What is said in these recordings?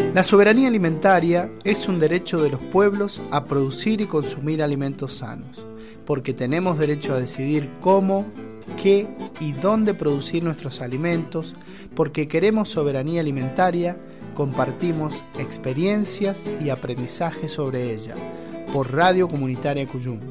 La soberanía alimentaria es un derecho de los pueblos a producir y consumir alimentos sanos, porque tenemos derecho a decidir cómo, qué y dónde producir nuestros alimentos, porque queremos soberanía alimentaria, compartimos experiencias y aprendizaje sobre ella. Por Radio Comunitaria Cuyum,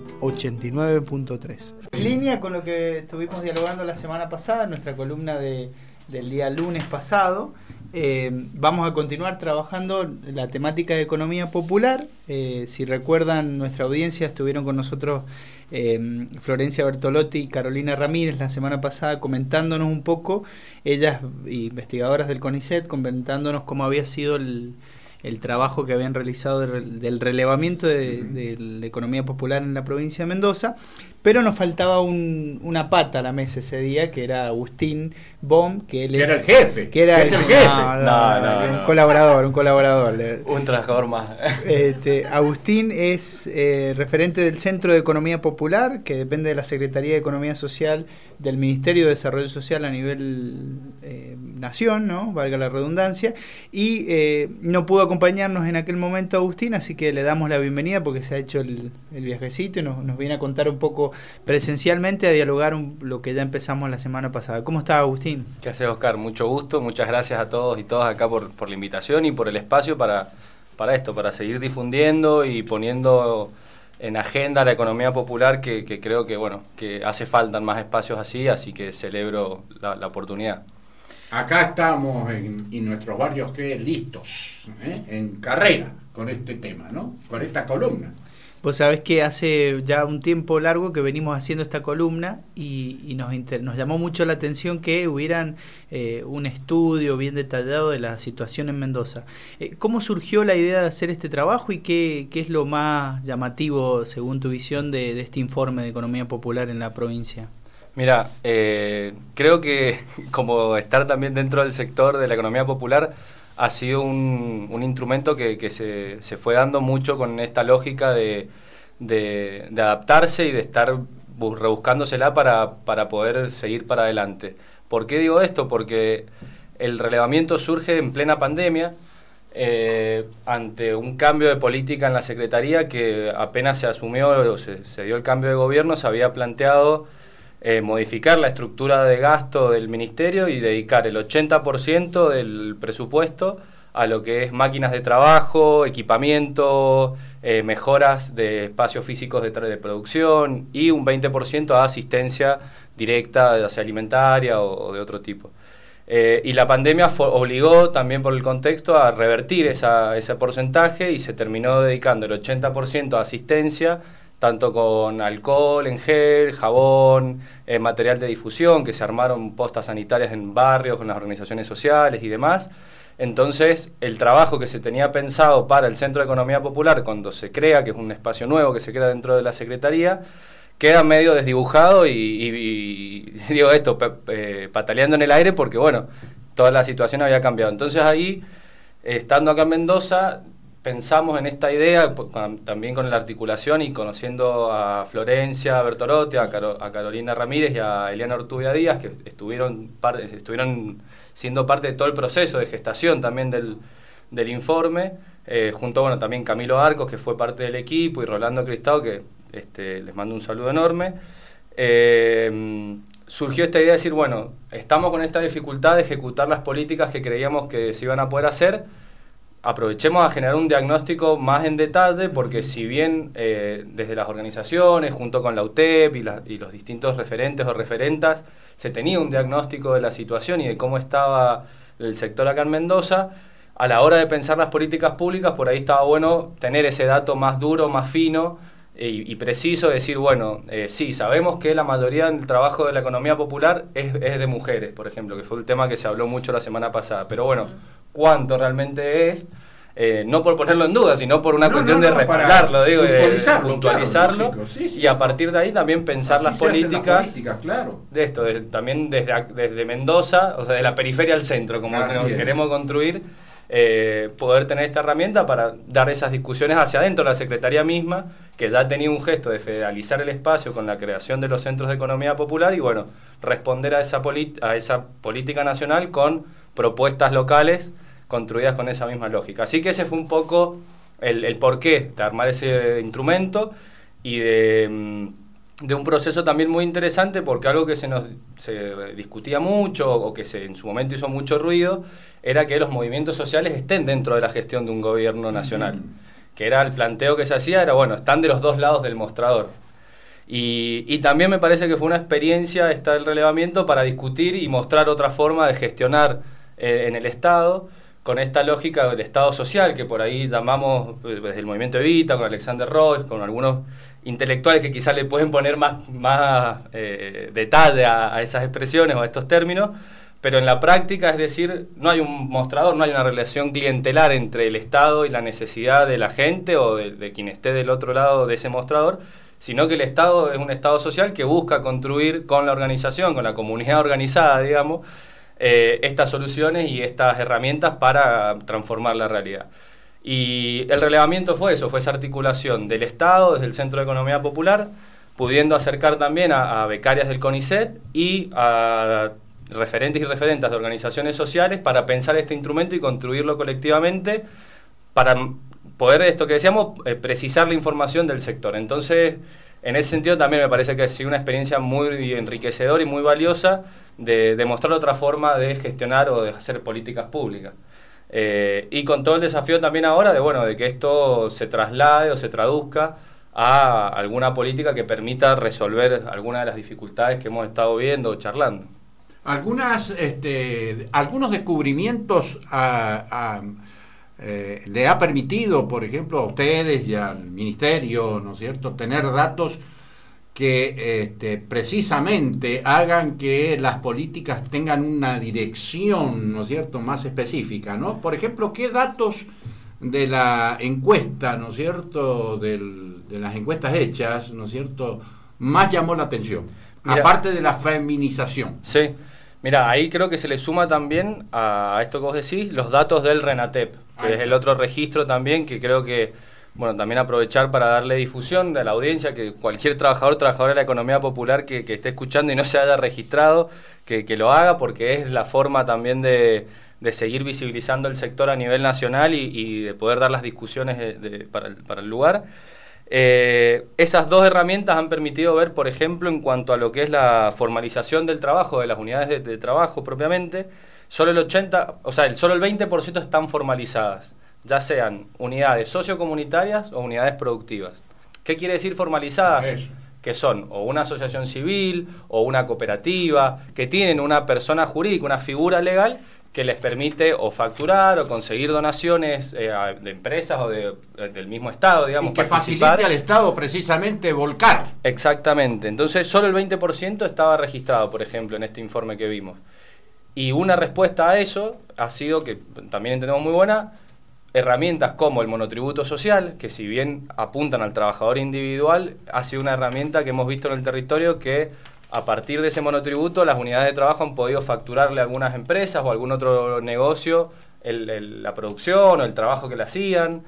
89.3. En línea con lo que estuvimos dialogando la semana pasada, en nuestra columna del día lunes pasado, vamos a continuar trabajando la temática de economía popular. Si recuerdan, nuestra audiencia estuvieron con nosotros Florencia Bertolotti y Carolina Ramírez la semana pasada comentándonos un poco, ellas investigadoras del CONICET, comentándonos cómo había sido el trabajo que habían realizado del relevamiento de la economía popular en la provincia de Mendoza, pero nos faltaba una pata a la mesa ese día, que era Agustín Bohm, que él era el jefe. Es el jefe. No. Un colaborador. Un trabajador más. Agustín es referente del Centro de Economía Popular, que depende de la Secretaría de Economía Social del Ministerio de Desarrollo Social a nivel nación, ¿no? Valga la redundancia, y no pudo acompañarnos en aquel momento Agustín, así que le damos la bienvenida porque se ha hecho el viajecito y nos viene a contar un poco presencialmente, a dialogar lo que ya empezamos la semana pasada. ¿Cómo está, Agustín? ¿Qué haces, Oscar? Mucho gusto, muchas gracias a todos y todas acá por la invitación y por el espacio para esto, para seguir difundiendo y poniendo en agenda la economía popular, que creo que hace falta más espacios así que celebro la oportunidad. Acá estamos en nuestros barrios listos, en carrera con este tema, ¿no? Con esta columna. Vos sabés que hace ya un tiempo largo que venimos haciendo esta columna y nos llamó mucho la atención que hubieran un estudio bien detallado de la situación en Mendoza. ¿Cómo surgió la idea de hacer este trabajo y qué es lo más llamativo, según tu visión, de este informe de economía popular en la provincia? Mira, creo que como estar también dentro del sector de la economía popular ha sido un instrumento que se fue dando mucho con esta lógica de adaptarse y de estar rebuscándosela para poder seguir para adelante. ¿Por qué digo esto? Porque el relevamiento surge en plena pandemia, ante un cambio de política en la Secretaría que apenas se asumió, se dio el cambio de gobierno, se había planteado modificar la estructura de gasto del ministerio y dedicar el 80% del presupuesto a lo que es máquinas de trabajo, equipamiento, mejoras de espacios físicos de producción y un 20% a asistencia directa, ya sea alimentaria o de otro tipo. Y la pandemia obligó también por el contexto a revertir ese porcentaje y se terminó dedicando el 80% a asistencia, tanto con alcohol en gel, jabón, material de difusión, que se armaron postas sanitarias en barrios, con las organizaciones sociales y demás. Entonces, el trabajo que se tenía pensado para el Centro de Economía Popular, cuando se crea, que es un espacio nuevo que se crea dentro de la Secretaría, queda medio desdibujado y digo esto, pataleando en el aire, porque toda la situación había cambiado. Entonces ahí, estando acá en Mendoza, pensamos en esta idea, también con la articulación y conociendo a Florencia Bertolotti, a Carolina Ramírez y a Eliana Ortubia Díaz, que estuvieron siendo parte de todo el proceso de gestación también del informe, junto también Camilo Arcos, que fue parte del equipo, y Rolando Cristao, que les mando un saludo enorme. Surgió esta idea de decir, estamos con esta dificultad de ejecutar las políticas que creíamos que se iban a poder hacer. Aprovechemos a generar un diagnóstico más en detalle, porque si bien desde las organizaciones, junto con la UTEP y los distintos referentes o referentas, se tenía un diagnóstico de la situación y de cómo estaba el sector acá en Mendoza, a la hora de pensar las políticas públicas, por ahí estaba bueno tener ese dato más duro, más fino y preciso, decir, sí, sabemos que la mayoría del trabajo de la economía popular es de mujeres, por ejemplo, que fue el tema que se habló mucho la semana pasada, pero ¿cuánto realmente es? No por ponerlo en duda, sino por una cuestión de respaldarlo, de puntualizarlo, claro, sí. Y a partir de ahí también pensar las políticas, claro. De esto, también desde Mendoza, o sea, de la periferia al centro, como queremos construir, poder tener esta herramienta para dar esas discusiones hacia adentro de la Secretaría misma, que ya tenía un gesto de federalizar el espacio con la creación de los centros de economía popular y responder a esa política nacional con propuestas locales construidas con esa misma lógica. Así que ese fue un poco el porqué de armar ese instrumento y de un proceso también muy interesante, porque algo que se discutía mucho o que en su momento hizo mucho ruido era que los movimientos sociales estén dentro de la gestión de un gobierno nacional, que era el planteo que se hacía, era bueno, están de los dos lados del mostrador. Y también me parece que fue una experiencia el relevamiento para discutir y mostrar otra forma de gestionar en el Estado, con esta lógica del Estado social, que por ahí llamamos desde el movimiento Evita, con Alexander Royce, con algunos intelectuales que quizás le pueden poner más detalle a esas expresiones o a estos términos, pero en la práctica, es decir, no hay un mostrador, no hay una relación clientelar entre el Estado y la necesidad de la gente o de quien esté del otro lado de ese mostrador, sino que el Estado es un Estado social que busca construir con la organización, con la comunidad organizada, digamos, estas soluciones y estas herramientas para transformar la realidad. Y el relevamiento fue eso, fue esa articulación del Estado, desde el Centro de Economía Popular, pudiendo acercar también a becarias del CONICET y a referentes y referentas de organizaciones sociales para pensar este instrumento y construirlo colectivamente para poder, esto que decíamos, precisar la información del sector. Entonces, en ese sentido también me parece que ha sido una experiencia muy enriquecedora y muy valiosa de demostrar otra forma de gestionar o de hacer políticas públicas. Y con todo el desafío también ahora de que esto se traslade o se traduzca a alguna política que permita resolver algunas de las dificultades que hemos estado viendo o charlando. Algunos descubrimientos le ha permitido, por ejemplo, a ustedes y al Ministerio, ¿no es cierto?, tener datos que precisamente hagan que las políticas tengan una dirección, ¿no es cierto?, más específica, ¿no? Por ejemplo, ¿qué datos de la encuesta, ¿no es cierto?, de las encuestas hechas, ¿no es cierto?, más llamó la atención? Mira, aparte de la feminización. Sí. Mira, ahí creo que se le suma también a esto que vos decís, los datos del RENATEP, que es el otro registro también que creo que, también aprovechar para darle difusión a la audiencia, que cualquier trabajadora de la economía popular que esté escuchando y no se haya registrado, que lo haga, porque es la forma también de seguir visibilizando el sector a nivel nacional y de poder dar las discusiones para el lugar. Esas dos herramientas han permitido ver, por ejemplo, en cuanto a lo que es la formalización del trabajo, de las unidades de trabajo propiamente, solo el 20% están formalizadas, ya sean unidades sociocomunitarias o unidades productivas. ¿Qué quiere decir formalizadas? Eso. Que son o una asociación civil o una cooperativa, que tienen una persona jurídica, una figura legal que les permite o facturar o conseguir donaciones de empresas o del mismo Estado, digamos, y que facilite al Estado precisamente volcar. Exactamente. Entonces, solo el 20% estaba registrado, por ejemplo, en este informe que vimos. Y una respuesta a eso ha sido, que también entendemos muy buena, herramientas como el monotributo social, que si bien apuntan al trabajador individual, ha sido una herramienta que hemos visto en el territorio que a partir de ese monotributo las unidades de trabajo han podido facturarle a algunas empresas o a algún otro negocio la producción o el trabajo que le hacían.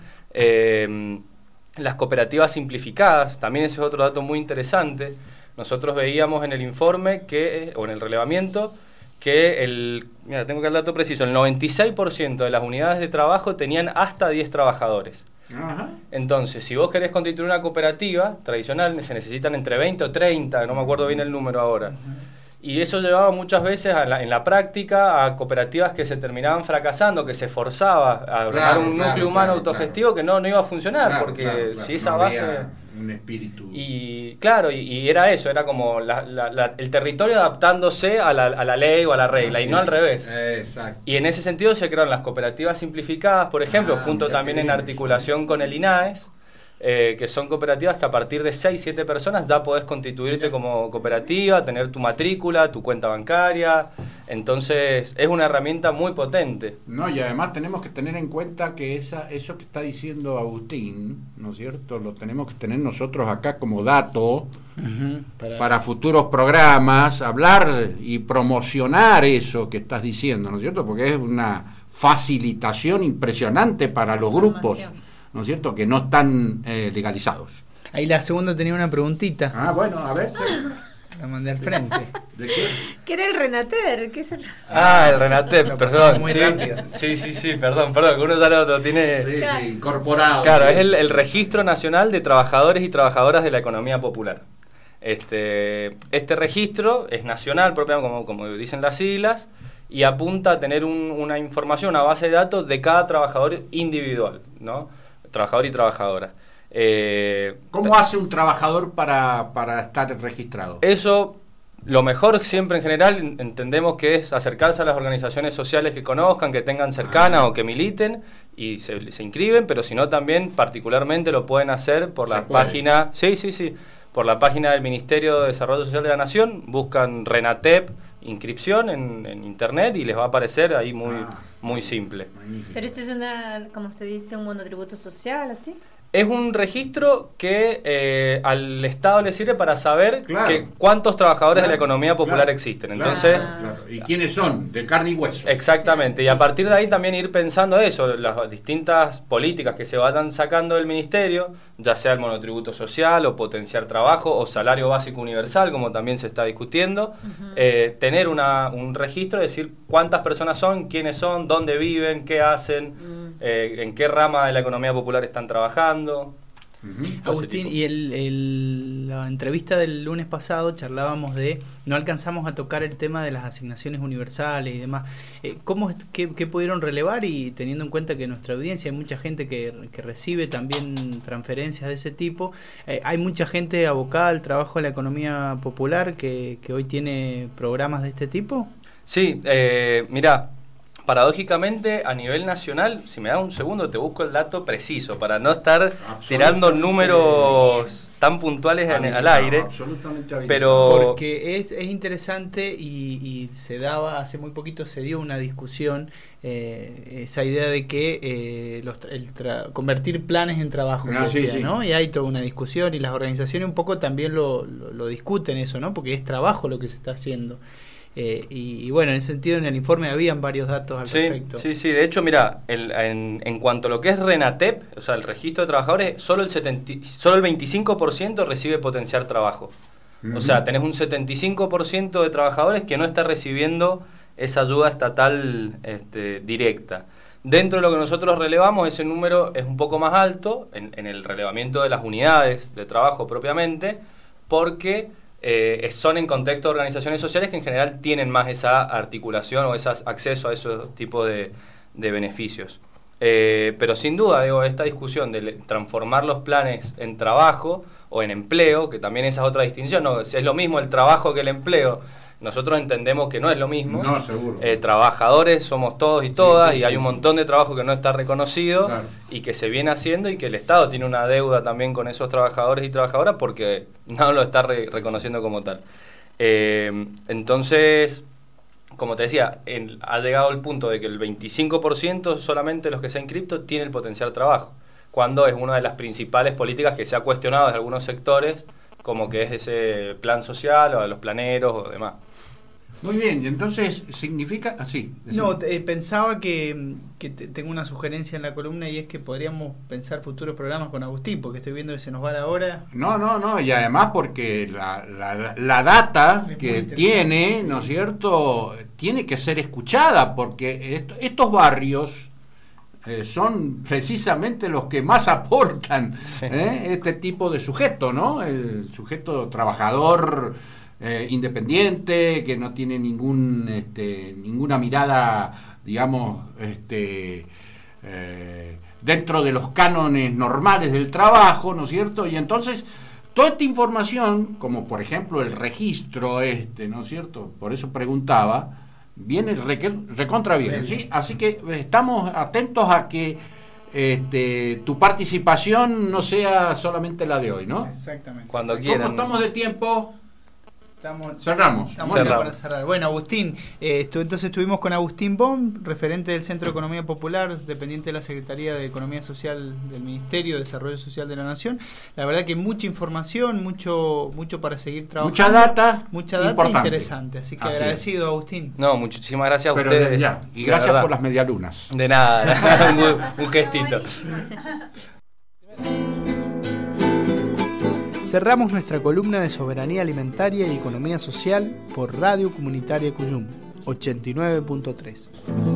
Las cooperativas simplificadas, también ese es otro dato muy interesante. Nosotros veíamos en el informe o en el relevamiento que tengo que el dato preciso, el 96% de las unidades de trabajo tenían hasta 10 trabajadores. Ajá. Entonces, si vos querés constituir una cooperativa tradicional, se necesitan entre 20 o 30, no me acuerdo bien el número ahora. Uh-huh. Y eso llevaba muchas veces en la práctica a cooperativas que se terminaban fracasando, que se forzaba a lograr un núcleo humano autogestivo que no iba a funcionar, porque si esa base... un espíritu. Y era eso, era como el territorio adaptándose a la ley o a la regla, y no al revés. Exacto. Y en ese sentido se crearon las cooperativas simplificadas, por ejemplo, junto también en articulación con el INAES, que son cooperativas que a partir de 6-7 personas ya podés constituirte como cooperativa, tener tu matrícula, tu cuenta bancaria. Entonces es una herramienta muy potente. No, y además tenemos que tener en cuenta que eso que está diciendo Agustín, ¿no es cierto?, lo tenemos que tener nosotros acá como dato para futuros programas, hablar y promocionar eso que estás diciendo, ¿no es cierto?, porque es una facilitación impresionante para los grupos, ¿no es cierto?, que no están legalizados. Ahí la segunda tenía una preguntita. Bueno, a ver. Sí. La mandé al frente. ¿De qué? ¿Qué era el Renater? ¿Qué es el... El Renatep, Lo perdón. pasamos muy Sí, rápido. sí, perdón, que uno ya lo tiene... Sí, sí, incorporado. Claro, es el Registro Nacional de Trabajadores y Trabajadoras de la Economía Popular. Este registro es nacional, como dicen las siglas, y apunta a tener una información, una base de datos de cada trabajador individual, ¿no? Trabajador y trabajadora. ¿Cómo hace un trabajador para estar registrado? Eso, lo mejor siempre en general, entendemos que es acercarse a las organizaciones sociales que conozcan, que tengan cercanas o que militen, y se inscriben, pero si no también particularmente lo pueden hacer por la página... Sí, por la página del Ministerio de Desarrollo Social de la Nación, buscan Renatep, inscripción en internet y les va a aparecer ahí muy simple. Magnífico. Pero esto es como se dice, un monotributo social, ¿así? Es un registro que al Estado le sirve para saber cuántos trabajadores de la economía popular existen. Entonces, ¿Y quiénes son? De carne y hueso. Exactamente, y a partir de ahí también ir pensando eso, las distintas políticas que se vayan sacando del ministerio, ya sea el monotributo social o potenciar trabajo o salario básico universal, como también se está discutiendo, tener un registro, decir cuántas personas son, quiénes son, dónde viven, qué hacen, en qué rama de la economía popular están trabajando. Agustín, y la entrevista del lunes pasado charlábamos no alcanzamos a tocar el tema de las asignaciones universales y demás. ¿Qué pudieron relevar? Y teniendo en cuenta que en nuestra audiencia hay mucha gente que recibe también transferencias de ese tipo, hay mucha gente abocada al trabajo de la economía popular que hoy tiene programas de este tipo. Sí, mirá, paradójicamente a nivel nacional, si me das un segundo te busco el dato preciso para no estar tirando números tan puntuales al aire, pero porque es interesante y se daba, hace muy poquito se dio una discusión, esa idea de que convertir planes en trabajo, ¿no? Y hay toda una discusión y las organizaciones un poco también lo discuten eso, ¿no? Porque es trabajo lo que se está haciendo. Y bueno, en ese sentido en el informe habían varios datos al respecto. Sí, de hecho, mira, en cuanto a lo que es Renatep, o sea, el registro de trabajadores, solo el 25% recibe potenciar trabajo. O sea, tenés un 75% de trabajadores que no está recibiendo esa ayuda estatal directa. Dentro de lo que nosotros relevamos, ese número es un poco más alto en el relevamiento de las unidades de trabajo propiamente, porque son en contexto de organizaciones sociales que en general tienen más esa articulación o ese acceso a esos tipos de beneficios. Pero sin duda, esta discusión de transformar los planes en trabajo o en empleo, que también esa es otra distinción, ¿no? Si es lo mismo el trabajo que el empleo, nosotros entendemos que no es lo mismo. No, seguro. Trabajadores somos todos y todas, y hay un montón de trabajo que no está reconocido y que se viene haciendo, y que el Estado tiene una deuda también con esos trabajadores y trabajadoras porque no lo está reconociendo como tal. Entonces, como te decía, ha llegado el punto de que el 25% solamente los que se han inscrito tiene el potencial trabajo, cuando es una de las principales políticas que se ha cuestionado desde algunos sectores, como que es ese plan social o de los planeros o demás. Muy bien, y entonces significa así. No, pensaba que tengo una sugerencia en la columna, y es que podríamos pensar futuros programas con Agustín, porque estoy viendo que se nos va la hora. No, y además porque la data que tiene, ¿no es cierto?, tiene que ser escuchada, porque estos barrios son precisamente los que más aportan este tipo de sujeto, ¿no? El sujeto trabajador independiente, que no tiene ninguna mirada, digamos, dentro de los cánones normales del trabajo, ¿no es cierto? Y entonces toda esta información, como por ejemplo el registro ¿no es cierto? Por eso preguntaba, viene recontra bien, ¿sí? Así que estamos atentos a que tu participación no sea solamente la de hoy, ¿no? Exactamente. Cuando quieran. ¿Cómo estamos de tiempo? Cerramos para cerrar. Bueno, Agustín, entonces estuvimos con Agustín Bohm, referente del Centro de Economía Popular, dependiente de la Secretaría de Economía Social del Ministerio de Desarrollo Social de la Nación. La verdad que mucha información, mucho para seguir trabajando. Mucha data importante. Interesante. Así que agradecido, Agustín. No, muchísimas gracias a ustedes. Y gracias por las medialunas. De nada, un gestito. Cerramos nuestra columna de soberanía alimentaria y economía social por Radio Comunitaria Cuyum 89.3.